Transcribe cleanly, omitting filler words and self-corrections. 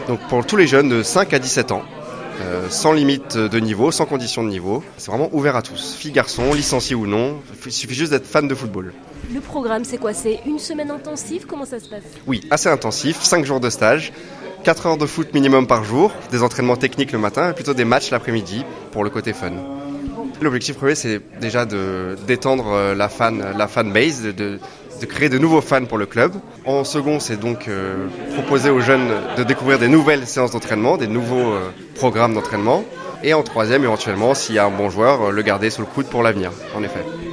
Donc pour tous les jeunes de 5 à 17 ans, sans limite de niveau, sans condition de niveau. C'est vraiment ouvert à tous, filles, garçons, licenciés ou non. Il suffit juste d'être fan de football. Le programme, c'est quoi? C'est une semaine intensive? Comment ça se passe? Oui, assez intensif, 5 jours de stage, 4 heures de foot minimum par jour, des entraînements techniques le matin et plutôt des matchs l'après-midi pour le côté fun. L'objectif premier, c'est déjà d'étendre la fanbase, de créer de nouveaux fans pour le club. En second, c'est donc proposer aux jeunes de découvrir des nouvelles séances d'entraînement, des nouveaux programmes d'entraînement. Et en troisième, éventuellement, s'il y a un bon joueur, le garder sous le coude pour l'avenir, en effet.